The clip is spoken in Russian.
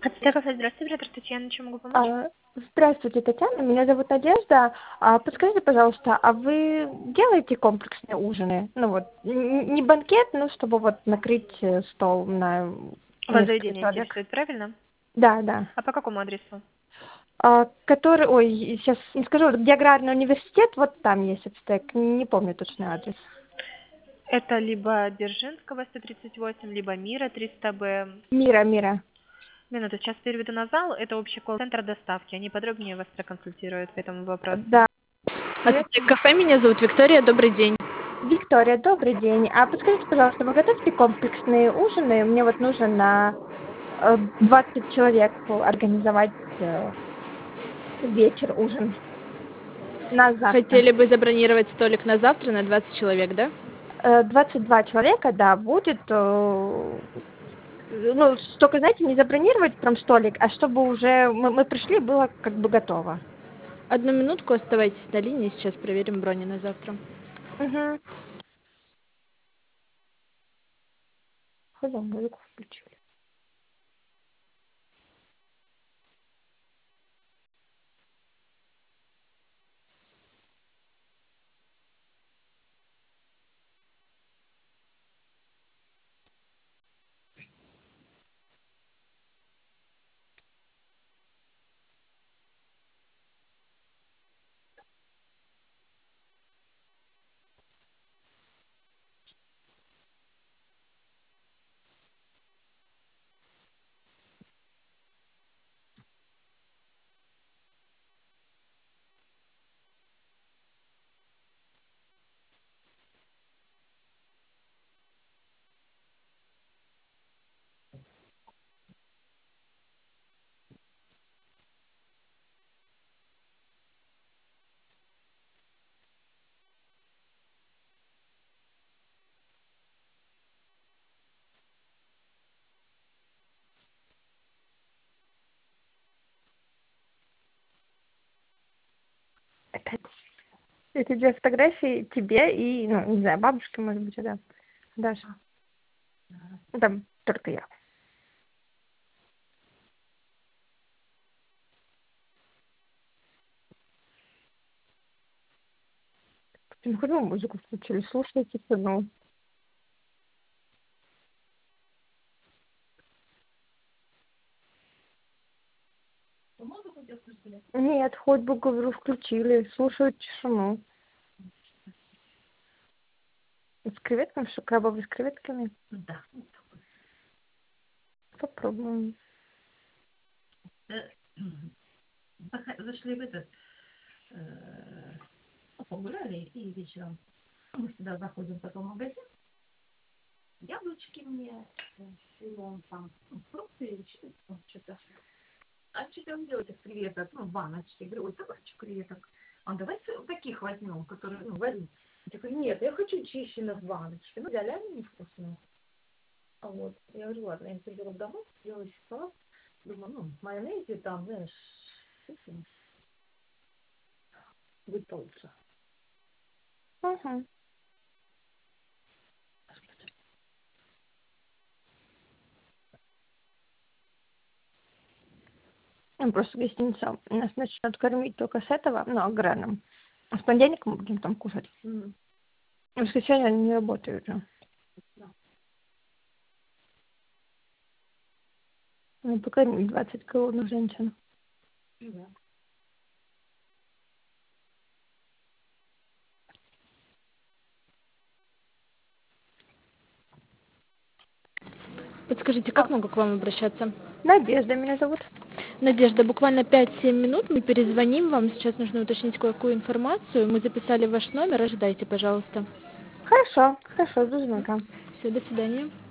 Здравствуйте, оператор Татьяна, чем могу помочь? А, Здравствуйте, Татьяна. Меня зовут Надежда. Подскажите, пожалуйста, а вы делаете комплексные ужины? Ну вот, не банкет, но чтобы вот накрыть стол на Вас несколько заведение человек. интересует, правильно? Да, да. А по какому адресу? Сейчас не скажу, где аграрный университет, вот там есть этот стек. Не помню точный адрес. Это либо Дзержинского 138, либо Мира 300Б. Мира. Минуту, сейчас переведу на зал. Это общий колл-центр доставки. Они подробнее вас проконсультируют по этому вопросу. Да. Это кафе, меня зовут Виктория, добрый день. Виктория, добрый день. Подскажите, пожалуйста, вы готовите комплексные ужины? Мне вот нужно на 20 человек организовать вечер, ужин на завтра. Хотели бы забронировать столик на завтра на 20 человек, да? 22 человека, да, будет. Ну, только, знаете, не забронировать прям столик, а чтобы уже мы пришли, было как бы готово. Одну минутку, оставайтесь на линии, сейчас проверим брони на завтра. Угу. Ходим, музыку включили. Это две фотографии тебе и, ну, не знаю, бабушке, может быть, да. Даша. Ну, там только я. Ну, хоть мы музыку включили, слушайте тишину. Нет, хоть бы, говорю, включили, слушают тишину. С креветками, что крабовые с креветками? Да. Попробуем. Зашли в этот, погуляли и вечером мы всегда заходим потом в магазин. Яблочки мне, и он там фрукты, и что-то. А что он делает из креветок? Ну, баночки. Говорю, ой, давайте креветок. Он давайте таких возьмем, которые, ну, варить. Я говорю, нет, я хочу чищенных баночки. Ну, взяли, они невкусные. А вот, я говорю, ладно, я соберу домой, сделаю салат. Думаю, ну, в майонезе там, знаешь, будет получше. Угу. Ну, просто гостиница нас начнет кормить только с этого, ну, аграрным. А с понедельника мы будем там кушать. В воскресенье они не работают же. Ну, покормить 20 голодных женщин. Да. Подскажите, как могу к вам обращаться? Надежда меня зовут. Надежда, буквально 5-7 минут, мы перезвоним вам, сейчас нужно уточнить кое-какую информацию. Мы записали ваш номер, ожидайте, пожалуйста. Хорошо, до звонка. Все, до свидания.